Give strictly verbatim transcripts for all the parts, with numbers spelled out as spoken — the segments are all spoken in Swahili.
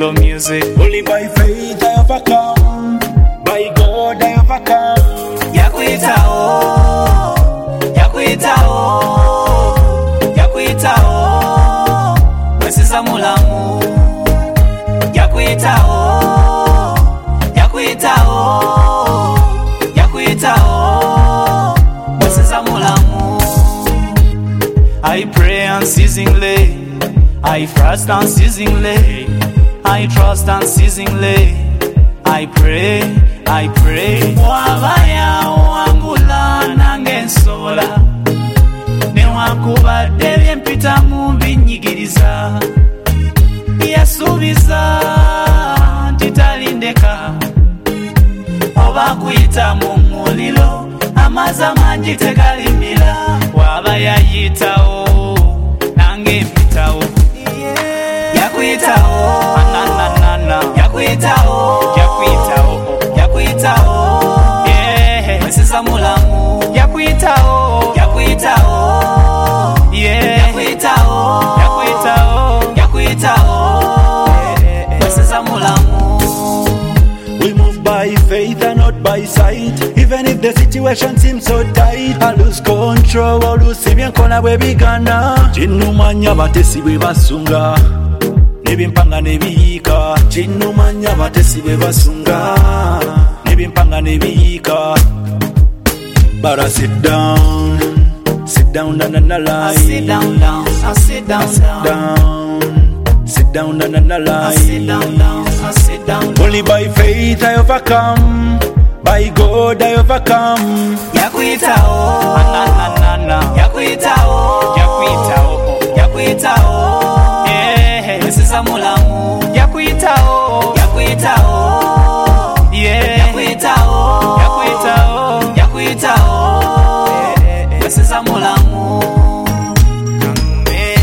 Control music. Only by faith I overcome. By God I overcome. Yakuitao, Yakuitao, Yakuitao, Mwesiza mulamu. Yakuitao, Yakuitao, Yakuitao, Mwesiza mulamu. I pray unceasingly, I fast unceasingly, I trust unceasingly, I pray, I pray. Wabaya wangula nange nsobola, newakubadde byempita mu binyigiriza. Yasuubiza nti talindeka, oba kuyita mu muliro amazzi amangi tegalimira. Waba yayitawo nange mpitawo. Yakuitao, ananana, Yakuitao, Yakuitao, Yakuitao, yeah, Mwesiza mulamu. Yakuitao, Yakuitao, yeah, Yakuitao, Yakuitao, Yakuitao, Mwesiza mulamu. We move by faith and not by sight. Even if the situation seems so tight, I lose control, I lose bien kona we bigana. Chinumanya batesi we basunga, nebimpanga nebiyika. Chinumanya batesi we basunga, nebimpanga nebiyika. But I sit down, sit down and analyze. I sit down, down, I sit down, I sit down, down, sit down and analyze. I sit down, down, I sit down, down. Only by faith I overcome. By God I overcome. Yakuitao, ananana, Yakuitao, Yakuitao, Yakuitao, yeah, Mwesiza mulamu. Yakuitao, Yakuitao, yeah, Yakuitao, Yakuitao, Yakuitao, Mwesiza mulamu. Kangume,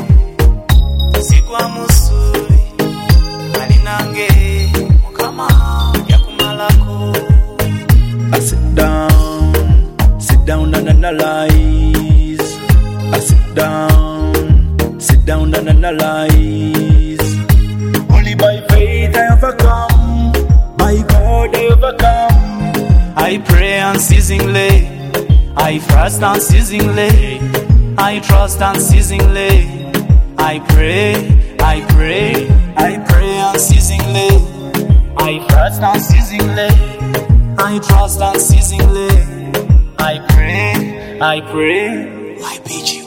sikwa musuri, alinange, mukama, yakumalako. I sit down, sit down and analyze. I sit down, sit down and analyze. Only by faith I overcome. By God I overcome. I pray unceasingly, I fast unceasingly, I trust unceasingly, I pray, I pray, I pray unceasingly, I fast unceasingly, I trust unceasingly, I pray, I pray. Y P G